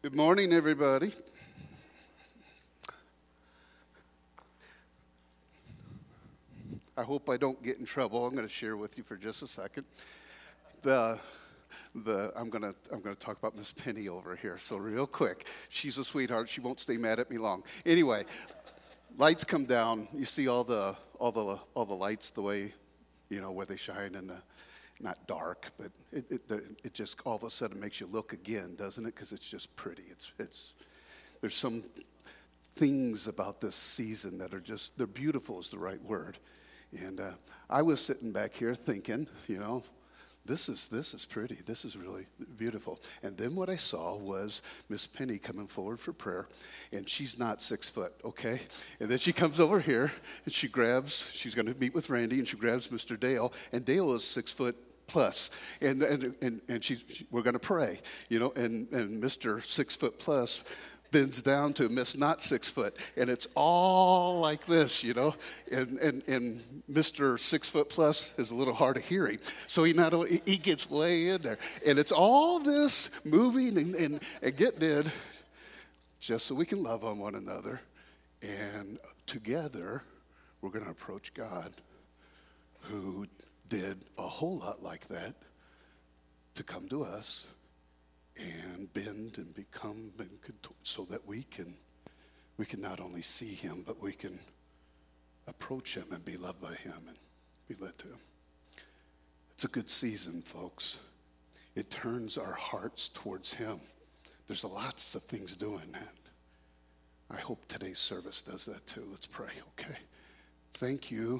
Good morning, everybody. I hope I don't get in trouble. I'm going to share with you for just a second. I'm going to talk about Miss Penny over here. So real quick, she's a sweetheart. She won't stay mad at me long. Anyway, lights come down. You see all the lights the way, where they shine in the. Not dark, but it just all of a sudden makes you look again, doesn't it? Because it's just pretty. There's some things about this season that are they're beautiful is the right word. And I was sitting back here thinking, this is pretty. This is really beautiful. And then what I saw was Miss Penny coming forward for prayer, and she's not 6 foot, okay? And then she comes over here, and she's going to meet with Randy, and she grabs Mr. Dale, and Dale is 6 foot plus, and we're going to pray, and Mr. 6 foot plus bends down to Miss not 6 foot, and it's all like this, and Mr. 6 foot plus is a little hard of hearing, so he gets way in there, and it's all this moving and getting in, just so we can love on one another, and together we're going to approach God, who did a whole lot like that to come to us and bend and become so that we can not only see him, but we can approach him and be loved by him and be led to him. It's a good season, folks. It turns our hearts towards him. There's lots of things doing that. I hope today's service does that too. Let's pray, okay? Thank you.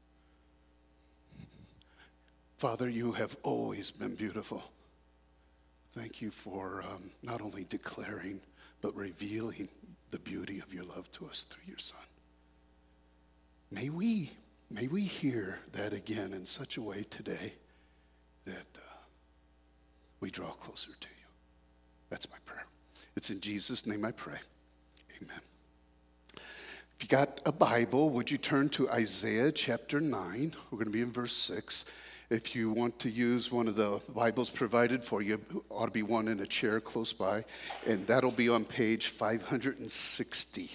Father, you have always been beautiful. Thank you for not only declaring, but revealing the beauty of your love to us through your Son. May we hear that again in such a way today that we draw closer to you. That's my prayer. It's in Jesus' name I pray. Amen. If you got a Bible, would you turn to Isaiah chapter 9? We're going to be in verse 6. If you want to use one of the Bibles provided for you, ought to be one in a chair close by, and that'll be on page 560.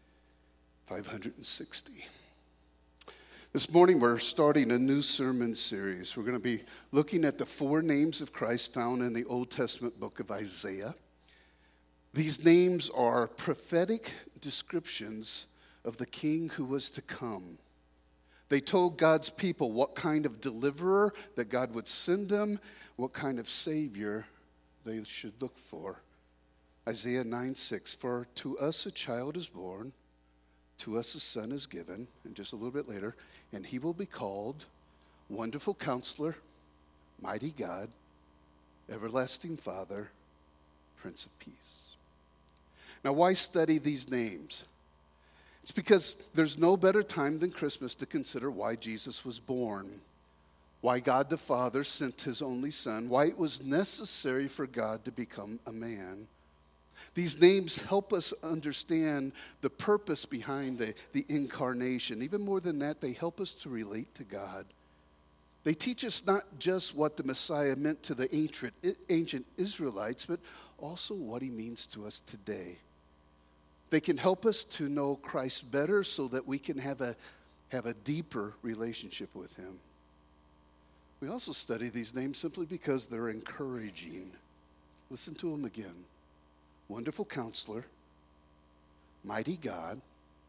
560. This morning we're starting a new sermon series. We're going to be looking at the 4 names of Christ found in the Old Testament book of Isaiah. These names are prophetic descriptions of the king who was to come. They told God's people what kind of deliverer that God would send them, what kind of savior they should look for. Isaiah 9:6, for to us a child is born, to us a son is given, and just a little bit later, and he will be called Wonderful Counselor, Mighty God, Everlasting Father, Prince of Peace. Now, why study these names? It's because there's no better time than Christmas to consider why Jesus was born, why God the Father sent his only Son, why it was necessary for God to become a man. These names help us understand the purpose behind the incarnation. Even more than that, they help us to relate to God. They teach us not just what the Messiah meant to the ancient Israelites, but also what he means to us today. They can help us to know Christ better so that we can have a deeper relationship with him. We also study these names simply because they're encouraging. Listen to them again. Wonderful Counselor, Mighty God,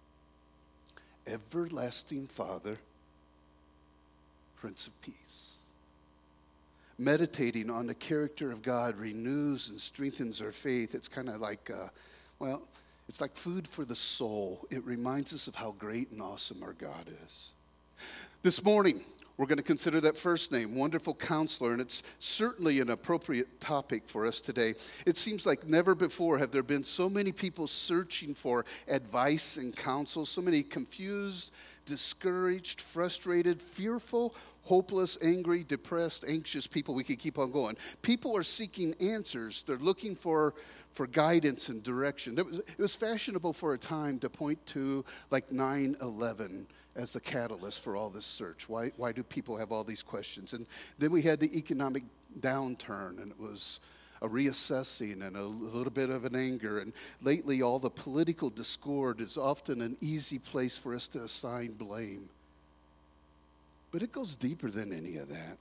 Everlasting Father, Prince of Peace. Meditating on the character of God renews and strengthens our faith. It's kind of like, it's like food for the soul. It reminds us of how great and awesome our God is. This morning, we're going to consider that first name, Wonderful Counselor, and it's certainly an appropriate topic for us today. It seems like never before have there been so many people searching for advice and counsel, so many confused, discouraged, frustrated, fearful, hopeless, angry, depressed, anxious people. We could keep on going. People are seeking answers. They're looking for guidance and direction. It was fashionable for a time to point to like 9/11 as a catalyst for all this search. Why do people have all these questions? And then we had the economic downturn, and it was a reassessing and a little bit of an anger. And lately, all the political discord is often an easy place for us to assign blame. But it goes deeper than any of that.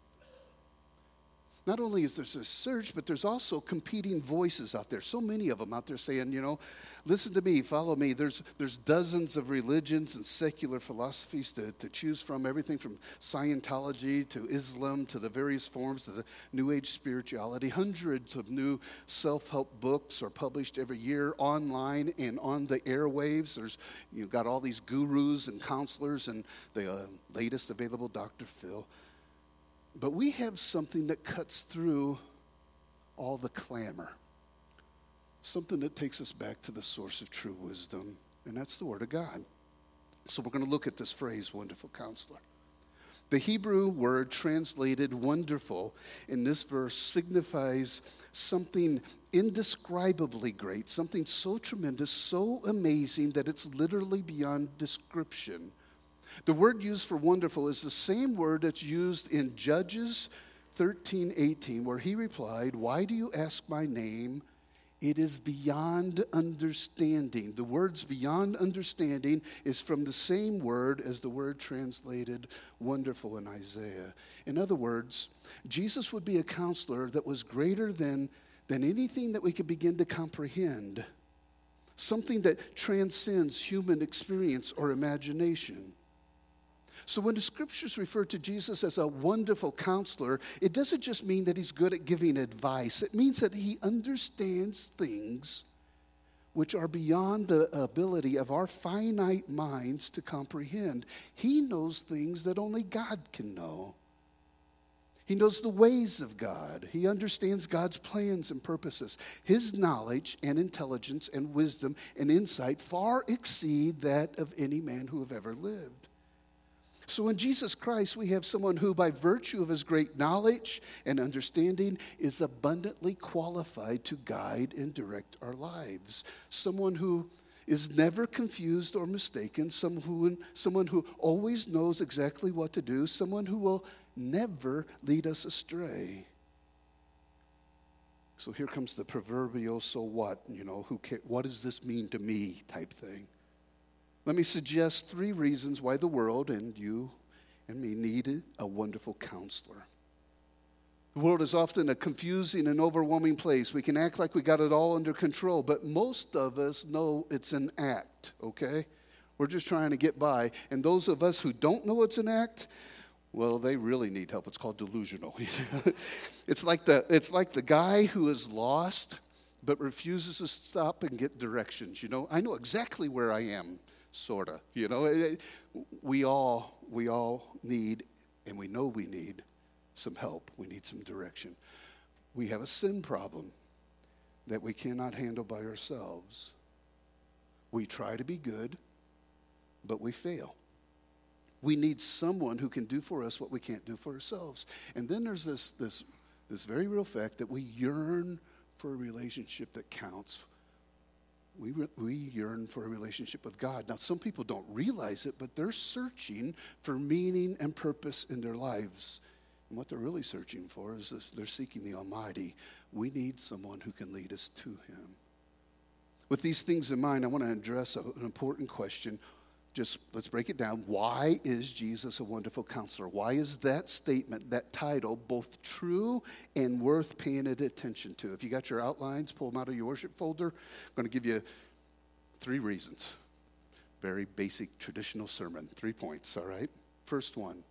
Not only is there a surge, but there's also competing voices out there. So many of them out there saying, listen to me, follow me. There's dozens of religions and secular philosophies to choose from, everything from Scientology to Islam to the various forms of the New Age spirituality. Hundreds of new self-help books are published every year online and on the airwaves. You've got all these gurus and counselors and the latest available Dr. Phil. But we have something that cuts through all the clamor. Something that takes us back to the source of true wisdom, and that's the Word of God. So we're going to look at this phrase, wonderful counselor. The Hebrew word translated wonderful in this verse signifies something indescribably great, something so tremendous, so amazing that it's literally beyond description. The word used for wonderful is the same word that's used in Judges 13:18, where he replied, "Why do you ask my name? It is beyond understanding." The words beyond understanding is from the same word as the word translated wonderful in Isaiah. In other words, Jesus would be a counselor that was greater than anything that we could begin to comprehend, something that transcends human experience or imagination. So when the scriptures refer to Jesus as a wonderful counselor, it doesn't just mean that he's good at giving advice. It means that he understands things which are beyond the ability of our finite minds to comprehend. He knows things that only God can know. He knows the ways of God. He understands God's plans and purposes. His knowledge and intelligence and wisdom and insight far exceed that of any man who have ever lived. So in Jesus Christ, we have someone who, by virtue of his great knowledge and understanding, is abundantly qualified to guide and direct our lives. Someone who is never confused or mistaken, someone who always knows exactly what to do, someone who will never lead us astray. So here comes the proverbial, so what? What does this mean to me type thing. Let me suggest 3 reasons why the world and you and me need a wonderful counselor. The world is often a confusing and overwhelming place. We can act like we got it all under control, but most of us know it's an act, okay? We're just trying to get by. And those of us who don't know it's an act, well, they really need help. It's called delusional. It's like the guy who is lost but refuses to stop and get directions. I know exactly where I am. Sort of, we all need, and we know we need some help. We need some direction. We have a sin problem that we cannot handle by ourselves. We try to be good, but we fail. We need someone who can do for us what we can't do for ourselves. And then there's this very real fact that we yearn for a relationship that counts. We yearn for a relationship with God. Now, some people don't realize it, but they're searching for meaning and purpose in their lives. And what they're really searching for is this: they're seeking the Almighty. We need someone who can lead us to Him. With these things in mind, I want to address an important question. Just let's break it down. Why is Jesus a wonderful counselor? Why is that statement, that title, both true and worth paying attention to? If you got your outlines, pull them out of your worship folder. I'm going to give you 3 reasons. Very basic traditional sermon. 3 points, all right? First one,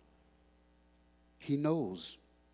He knows.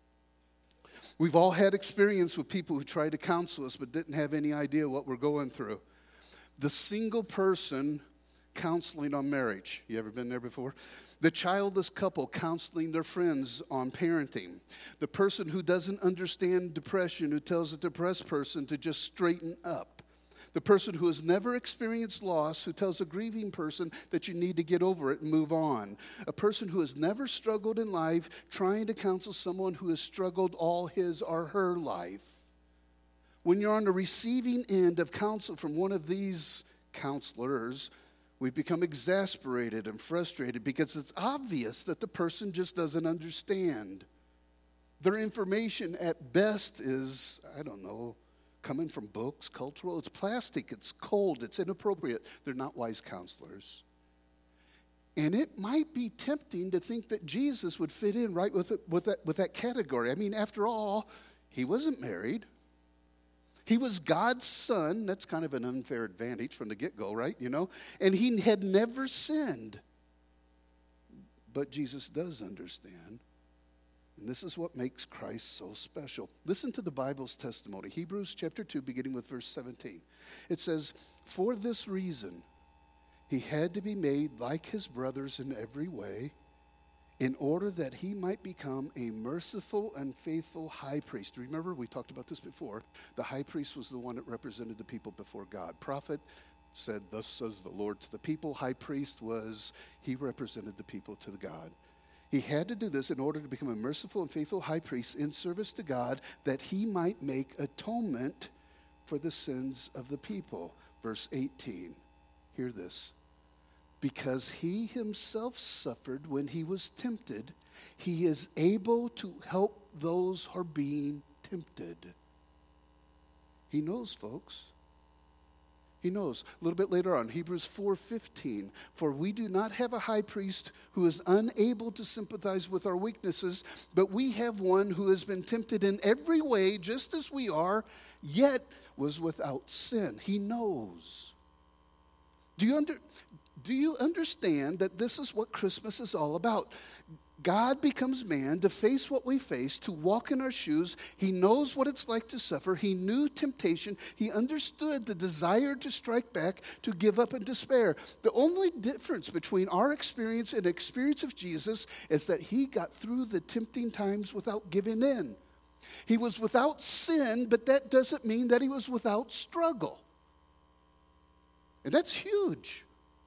We've all had experience with people who tried to counsel us but didn't have any idea what we're going through. The single person counseling on marriage. You ever been there before? The childless couple counseling their friends on parenting. The person who doesn't understand depression who tells a depressed person to just straighten up. The person who has never experienced loss who tells a grieving person that you need to get over it and move on. A person who has never struggled in life trying to counsel someone who has struggled all his or her life. When you're on the receiving end of counsel from one of these counselors, we become exasperated and frustrated because it's obvious that the person just doesn't understand. Their information at best is, I don't know, coming from books, cultural. It's plastic, it's cold, it's inappropriate. They're not wise counselors. And it might be tempting to think that Jesus would fit in right with that category. I mean, after all, he wasn't married. He was God's son. That's kind of an unfair advantage from the get-go, right? You know? And he had never sinned. But Jesus does understand. And this is what makes Christ so special. Listen to the Bible's testimony. Hebrews chapter 2, beginning with verse 17. It says, "For this reason, he had to be made like his brothers in every way, in order that he might become a merciful and faithful high priest." Remember, we talked about this before. The high priest was the one that represented the people before God. Prophet said, "Thus says the Lord" to the people. High priest he represented the people to the God. He had to do this in order to become a merciful and faithful high priest in service to God, that he might make atonement for the sins of the people. Verse 18, hear this. "Because he himself suffered when he was tempted, he is able to help those who are being tempted." He knows, folks. He knows. A little bit later on, Hebrews 4:15, "For we do not have a high priest who is unable to sympathize with our weaknesses, but we have one who has been tempted in every way, just as we are, yet was without sin." He knows. Do you understand that this is what Christmas is all about? God becomes man to face what we face, to walk in our shoes. He knows what it's like to suffer. He knew temptation. He understood the desire to strike back, to give up and despair. The only difference between our experience and the experience of Jesus is that he got through the tempting times without giving in. He was without sin, but that doesn't mean that he was without struggle. And that's huge.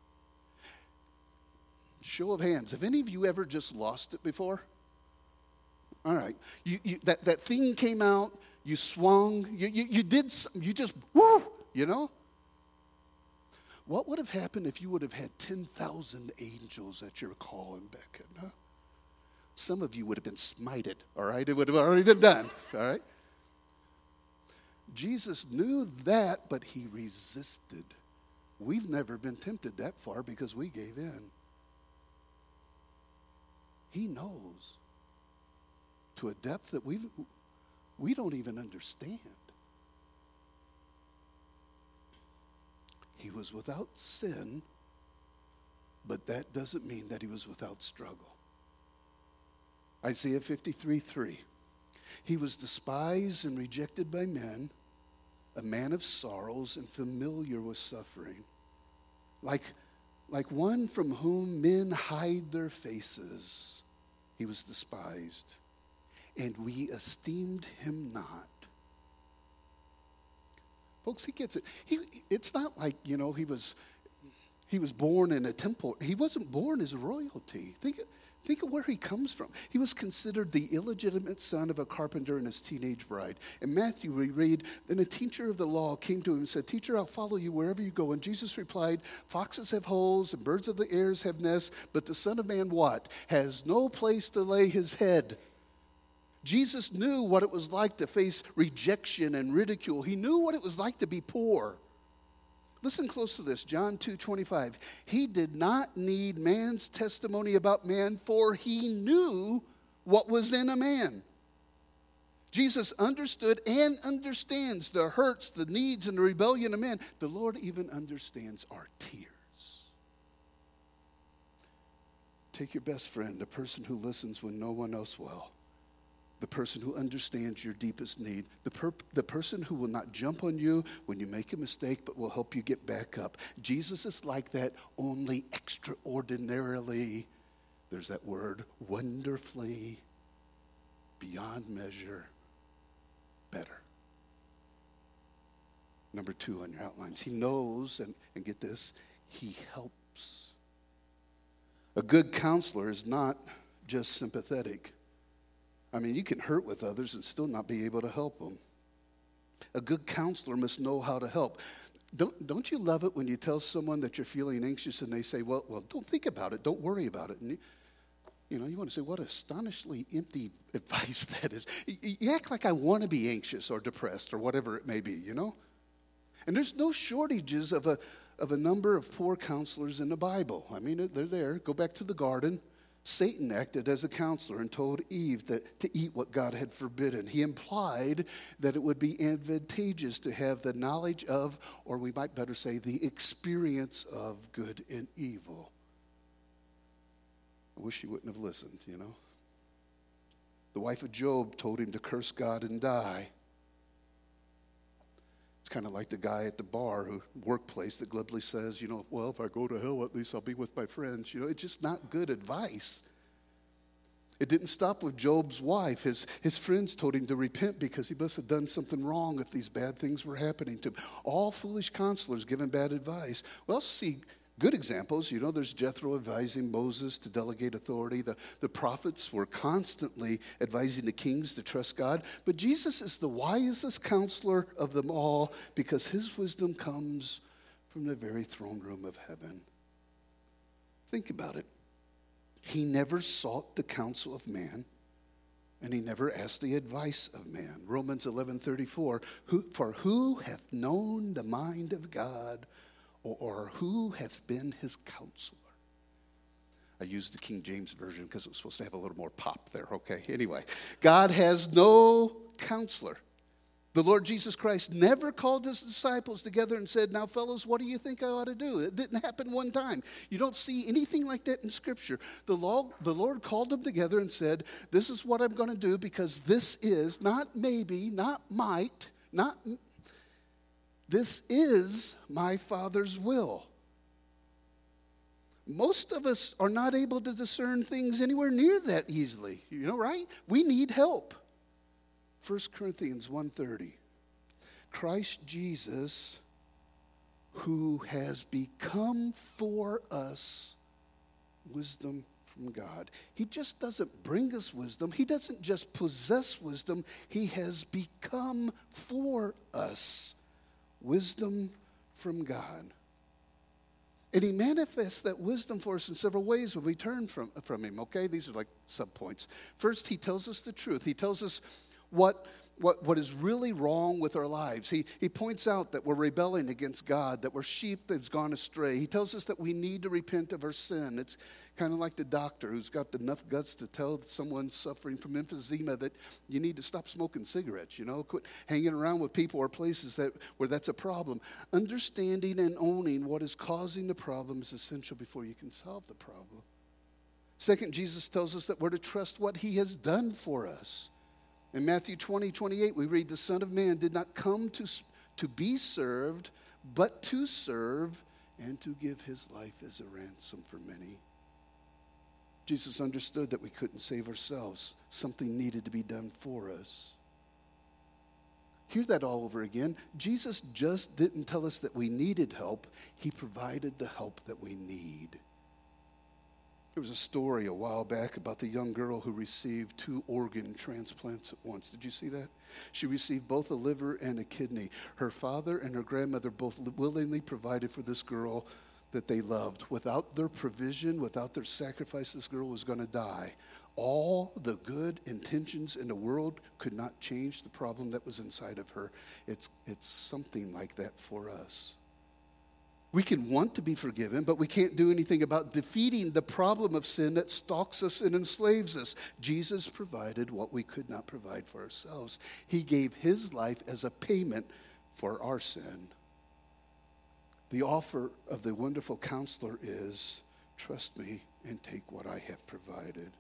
Show of hands. Have any of you ever just lost it before? All right. That thing came out, you swung, you just, whoo, you know? What would have happened if you would have had 10,000 angels at your call and beckon? Huh? Some of you would have been smited, all right? It would have already been done, all right? Jesus knew that, but he resisted. We've never been tempted that far because we gave in. He knows to a depth that we don't even understand. He was without sin, but that doesn't mean that he was without struggle. Isaiah 53:3. "He was despised and rejected by men, a man of sorrows and familiar with suffering. Like one from whom men hide their faces, he was despised, and we esteemed him not." Folks, he gets it. It's not like, he was born in a temple. He wasn't born as royalty. Think of where he comes from. He was considered the illegitimate son of a carpenter and his teenage bride. In Matthew, we read, "Then a teacher of the law came to him and said, 'Teacher, I'll follow you wherever you go.' And Jesus replied, 'Foxes have holes and birds of the air have nests, but the Son of Man,' what? 'Has no place to lay his head.'" Jesus knew what it was like to face rejection and ridicule. He knew what it was like to be poor. Listen close to this, John 2:25. "He did not need man's testimony about man, for he knew what was in a man." Jesus understood and understands the hurts, the needs, and the rebellion of man. The Lord even understands our tears. Take your best friend, the person who listens when no one else will. The person who understands your deepest need. The person who will not jump on you when you make a mistake, but will help you get back up. Jesus is like that, only extraordinarily, there's that word, wonderfully, beyond measure, better. Number 2 on your outlines. He knows, and get this, he helps. A good counselor is not just sympathetic. I mean, you can hurt with others and still not be able to help them. A good counselor must know how to help. Don't you love it when you tell someone that you're feeling anxious and they say, well, don't think about it. Don't worry about it. And You know, you want to say, what astonishingly empty advice that is. You act like I want to be anxious or depressed or whatever it may be, you know? And there's no shortages of a number of poor counselors in the Bible. I mean, they're there. Go back to the garden. Satan acted as a counselor and told Eve that to eat what God had forbidden. He implied that it would be advantageous to have the knowledge of, or we might better say, the experience of good and evil. I wish he wouldn't have listened, you know. The wife of Job told him to curse God and die. It's kind of like the guy at the workplace that glibly says, you know, well, if I go to hell, at least I'll be with my friends. You know, it's just not good advice. It didn't stop with Job's wife. His friends told him to repent because he must have done something wrong if these bad things were happening to him. All foolish counselors giving bad advice. We also see good examples. You know, there's Jethro advising Moses to delegate authority. The prophets were constantly advising the kings to trust God. But Jesus is the wisest counselor of them all because his wisdom comes from the very throne room of heaven. Think about it. He never sought the counsel of man, and he never asked the advice of man. Romans 11:34, for who hath known the mind of God, or who hath been his counselor? I used the King James Version because it was supposed to have a little more pop there, okay? Anyway, God has no counselor. The Lord Jesus Christ never called his disciples together and said, now, fellows, what do you think I ought to do? It didn't happen one time. You don't see anything like that in Scripture. The Lord called them together and said, this is what I'm going to do because this is, not maybe, not might, this is my Father's will. Most of us are not able to discern things anywhere near that easily, you know, right? We need help. 1 Corinthians 1:30. Christ Jesus, who has become for us wisdom from God. He just doesn't bring us wisdom. He doesn't just possess wisdom. He has become for us wisdom from God. And he manifests that wisdom for us in several ways when we turn from him, okay? These are like subpoints. First, he tells us the truth. He tells us what is really wrong with our lives. He points out that we're rebelling against God, that we're sheep that's gone astray. He tells us that we need to repent of our sin. It's kind of like the doctor who's got enough guts to tell someone suffering from emphysema that you need to stop smoking cigarettes, you know, quit hanging around with people or places where that's a problem. Understanding and owning what is causing the problem is essential before you can solve the problem. Second, Jesus tells us that we're to trust what he has done for us. In Matthew 20:28, we read, the Son of Man did not come to be served, but to serve and to give his life as a ransom for many. Jesus understood that we couldn't save ourselves. Something needed to be done for us. Hear that all over again. Jesus just didn't tell us that we needed help. He provided the help that we need. There was a story a while back about the young girl who received 2 organ transplants at once. Did you see that? She received both a liver and a kidney. Her father and her grandmother both willingly provided for this girl that they loved. Without their provision, without their sacrifice, this girl was going to die. All the good intentions in the world could not change the problem that was inside of her. It's something like that for us. We can want to be forgiven, but we can't do anything about defeating the problem of sin that stalks us and enslaves us. Jesus provided what we could not provide for ourselves. He gave his life as a payment for our sin. The offer of the wonderful counselor is, trust me and take what I have provided.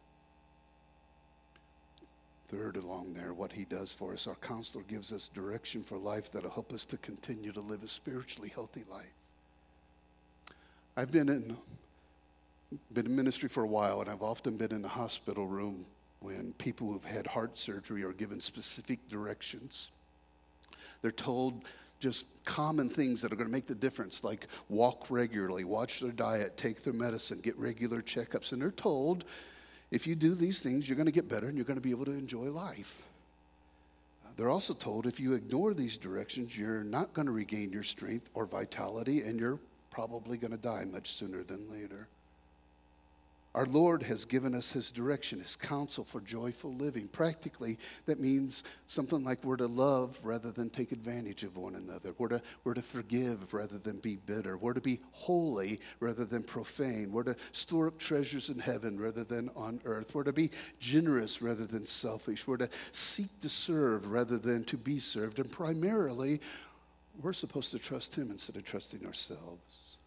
Third, along there, what he does for us, our counselor gives us direction for life that will help us to continue to live a spiritually healthy life. I've been in ministry for a while, and I've often been in the hospital room when people who've had heart surgery are given specific directions. They're told just common things that are going to make the difference, like walk regularly, watch their diet, take their medicine, get regular checkups. And they're told, if you do these things, you're going to get better and you're going to be able to enjoy life. They're also told if you ignore these directions, you're not going to regain your strength or vitality, and you're probably going to die much sooner than later. Our Lord has given us his direction, his counsel for joyful living. Practically, that means something like we're to love rather than take advantage of one another. We're to forgive rather than be bitter. We're to be holy rather than profane. We're to store up treasures in heaven rather than on earth. We're to be generous rather than selfish. We're to seek to serve rather than to be served. And primarily, we're supposed to trust him instead of trusting ourselves.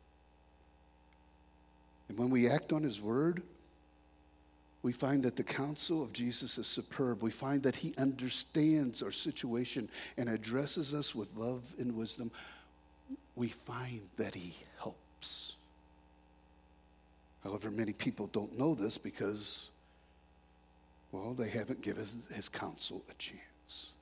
And when we act on his word, we find that the counsel of Jesus is superb. We find that he understands our situation and addresses us with love and wisdom. We find that he helps. However, many people don't know this because, well, they haven't given his counsel a chance.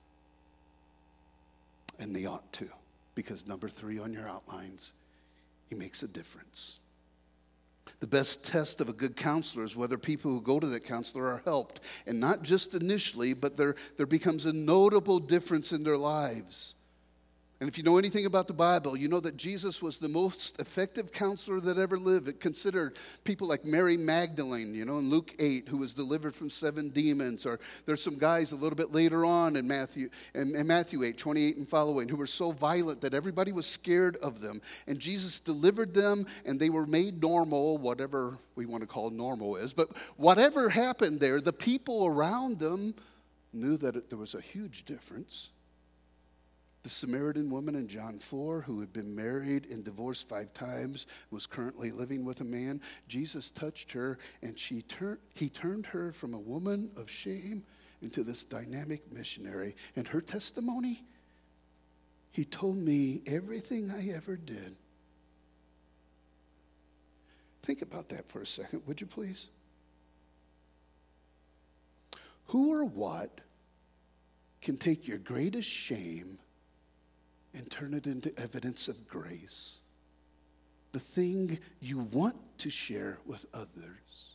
And they ought to, because number 3 on your outlines, he makes a difference. The best test of a good counselor is whether people who go to that counselor are helped. And not just initially, but there becomes a notable difference in their lives. And if you know anything about the Bible, you know that Jesus was the most effective counselor that ever lived. It considered people like Mary Magdalene, in Luke 8, who was delivered from 7 demons. Or there's some guys a little bit later on in Matthew 8, 28 and following, who were so violent that everybody was scared of them. And Jesus delivered them, and they were made normal, whatever we want to call normal is. But whatever happened there, the people around them knew that there was a huge difference. The Samaritan woman in John 4, who had been married and divorced 5 times, was currently living with a man. Jesus touched her, and he turned her from a woman of shame into this dynamic missionary. And her testimony, he told me everything I ever did. Think about that for a second, would you please? Who or what can take your greatest shame and turn it into evidence of grace? The thing you want to share with others.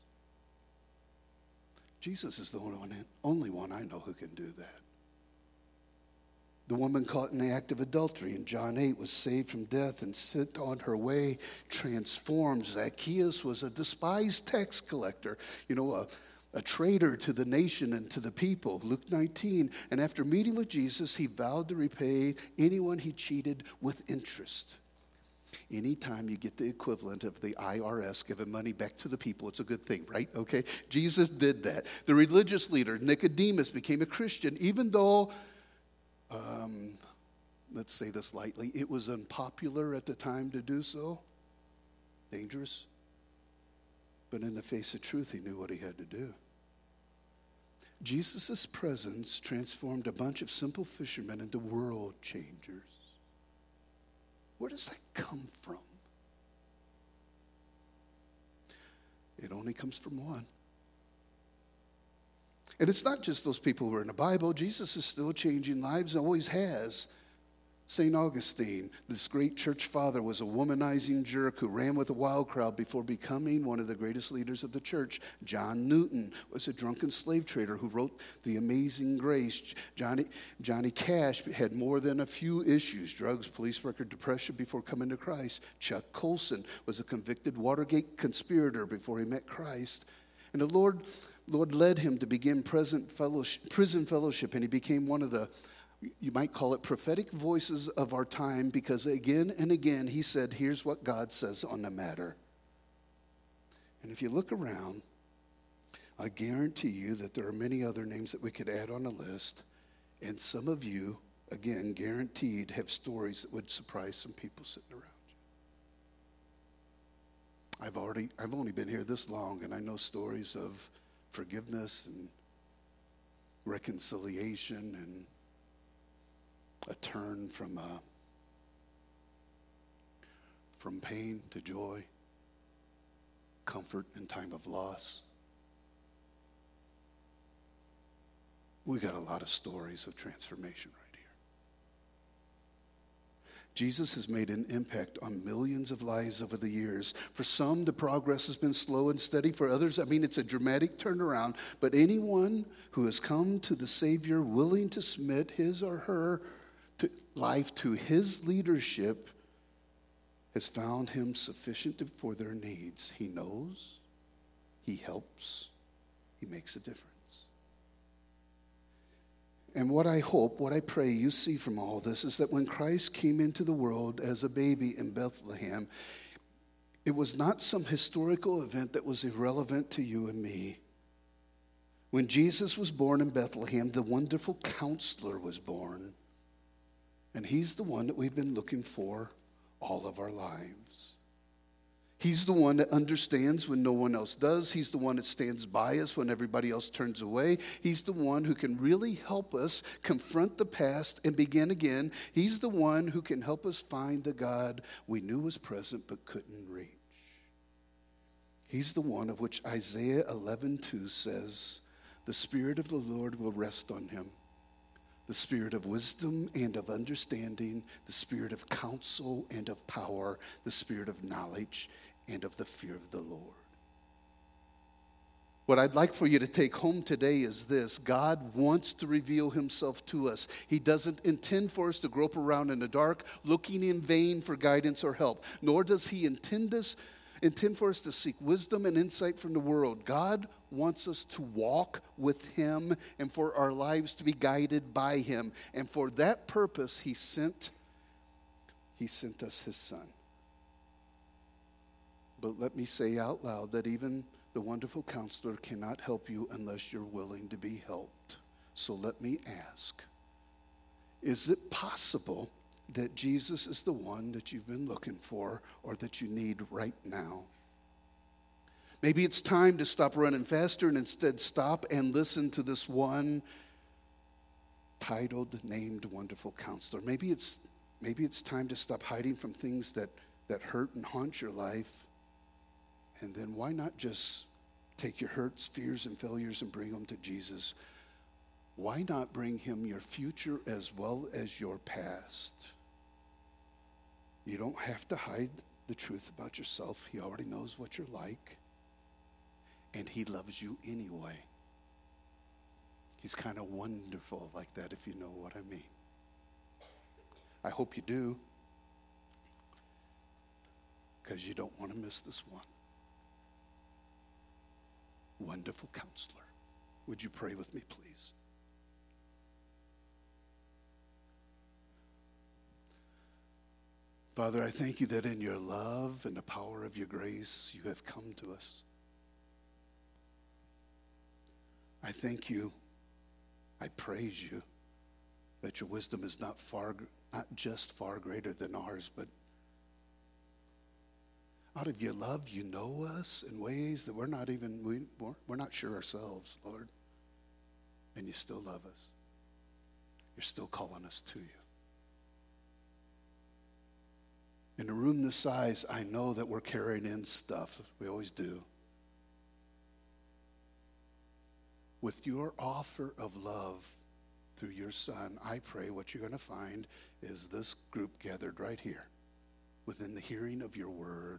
Jesus is the only one I know who can do that. The woman caught in the act of adultery in John 8 was saved from death and sent on her way transformed. Zacchaeus was a despised tax collector, a traitor to the nation and to the people. Luke 19, and after meeting with Jesus, he vowed to repay anyone he cheated with interest. Anytime you get the equivalent of the IRS giving money back to the people, it's a good thing, right? Okay, Jesus did that. The religious leader, Nicodemus, became a Christian, even though, let's say this lightly, it was unpopular at the time to do so. Dangerous. But in the face of truth, he knew what he had to do. Jesus' presence transformed a bunch of simple fishermen into world changers. Where does that come from? It only comes from one. And it's not just those people who are in the Bible. Jesus is still changing lives and always has. St. Augustine, this great church father, was a womanizing jerk who ran with a wild crowd before becoming one of the greatest leaders of the church. John Newton was a drunken slave trader who wrote The Amazing Grace. Johnny Cash had more than a few issues: drugs, police record, depression before coming to Christ. Chuck Colson was a convicted Watergate conspirator before he met Christ. And the Lord led him to begin prison fellowship, and he became one of the, you might call it, prophetic voices of our time, because again and again he said, here's what God says on the matter. And if you look around, I guarantee you that there are many other names that we could add on the list. And some of you, again, guaranteed, have stories that would surprise some people sitting around you. I've only been here this long, and I know stories of forgiveness and reconciliation and a turn from pain to joy, comfort in time of loss. We got a lot of stories of transformation right here. Jesus has made an impact on millions of lives over the years. For some, the progress has been slow and steady. For others, it's a dramatic turnaround. But anyone who has come to the Savior willing to submit his or her life to his leadership has found him sufficient for their needs. He knows, He helps. He makes a difference. And what I hope, what I pray you see from all this is that when Christ came into the world as a baby in Bethlehem, it was not some historical event that was irrelevant to you and me. When Jesus was born in Bethlehem, the wonderful counselor was born. And he's the one that we've been looking for all of our lives. He's the one that understands when no one else does. He's the one that stands by us when everybody else turns away. He's the one who can really help us confront the past and begin again. He's the one who can help us find the God we knew was present but couldn't reach. He's the one of which Isaiah 11:2 says, "The Spirit of the Lord will rest on him. The Spirit of wisdom and of understanding, the Spirit of counsel and of power, the Spirit of knowledge and of the fear of the Lord." What I'd like for you to take home today is this: God wants to reveal himself to us. He doesn't intend for us to grope around in the dark, looking in vain for guidance or help, nor does he intend for us to seek wisdom and insight from the world. God wants us to walk with him and for our lives to be guided by him. And for that purpose, he sent us his son. But let me say out loud that even the wonderful counselor cannot help you unless you're willing to be helped. So let me ask, is it possible that Jesus is the one that you've been looking for or that you need right now? Maybe it's time to stop running faster and instead stop and listen to this one titled, named Wonderful Counselor. Maybe it's time to stop hiding from things that hurt and haunt your life. And then why not just take your hurts, fears, and failures and bring them to Jesus? Why not bring him your future as well as your past? You don't have to hide the truth about yourself. He already knows what you're like. And he loves you anyway. He's kind of wonderful like that, if you know what I mean. I hope you do, because you don't want to miss this one. Wonderful Counselor. Would you pray with me, please? Father, I thank you that in your love and the power of your grace, you have come to us. I thank you, I praise you, that your wisdom is not just far greater than ours, but out of your love, you know us in ways that we're not sure ourselves, Lord. And you still love us. You're still calling us to you. In a room this size, I know that we're carrying in stuff. We always do. With your offer of love through your Son, I pray what you're going to find is this group gathered right here, within the hearing of your word,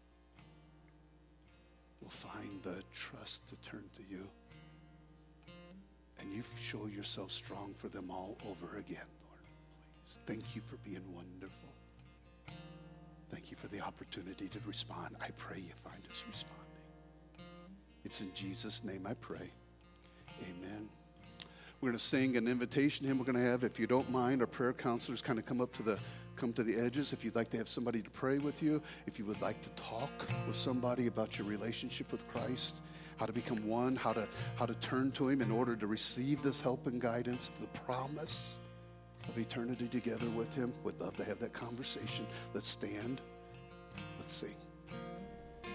will find the trust to turn to you. And you show yourself strong for them all over again, Lord. Please. Thank you for being wonderful. Thank you for the opportunity to respond. I pray you find us responding. It's in Jesus' name I pray. Amen. We're going to sing an invitation hymn we're going to have. If you don't mind, our prayer counselors kind of come to the edges. If you'd like to have somebody to pray with you, if you would like to talk with somebody about your relationship with Christ, how to become one, how to turn to him in order to receive this help and guidance, the promise of eternity together with him. Would love to have that conversation. Let's stand. Let's sing.